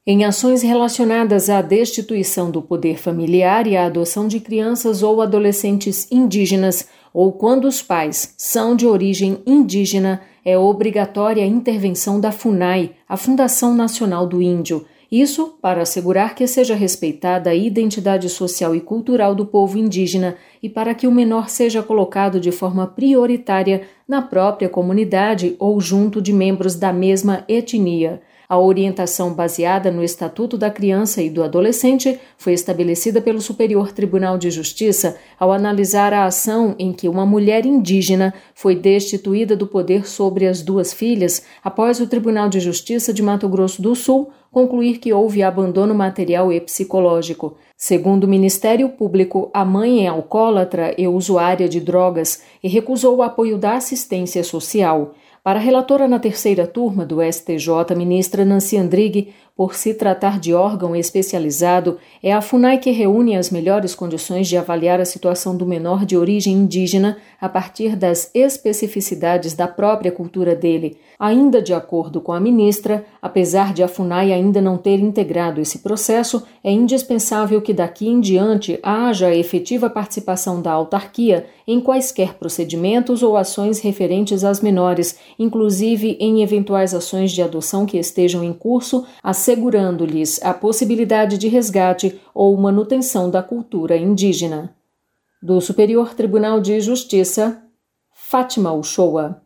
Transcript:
Em ações relacionadas à destituição do poder familiar e à adoção de crianças ou adolescentes indígenas, ou quando os pais são de origem indígena, é obrigatória a intervenção da FUNAI, a Fundação Nacional do Índio. Isso para assegurar que seja respeitada a identidade social e cultural do povo indígena e para que o menor seja colocado de forma prioritária na própria comunidade ou junto de membros da mesma etnia. A orientação baseada no Estatuto da Criança e do Adolescente foi estabelecida pelo Superior Tribunal de Justiça ao analisar a ação em que uma mulher indígena foi destituída do poder sobre as duas filhas após o Tribunal de Justiça de Mato Grosso do Sul concluir que houve abandono material e psicológico. Segundo o Ministério Público, a mãe é alcoólatra e usuária de drogas e recusou o apoio da assistência social. Para a relatora na terceira turma do STJ, ministra Nancy Andrighi, por se tratar de órgão especializado, é a FUNAI que reúne as melhores condições de avaliar a situação do menor de origem indígena a partir das especificidades da própria cultura dele. Ainda de acordo com a ministra, apesar de a FUNAI ainda não ter integrado esse processo, é indispensável que daqui em diante haja a efetiva participação da autarquia em quaisquer procedimentos ou ações referentes às menores, inclusive em eventuais ações de adoção que estejam em curso, assegurando-lhes a possibilidade de resgate ou manutenção da cultura indígena. Do Superior Tribunal de Justiça, Fátima Uchoa.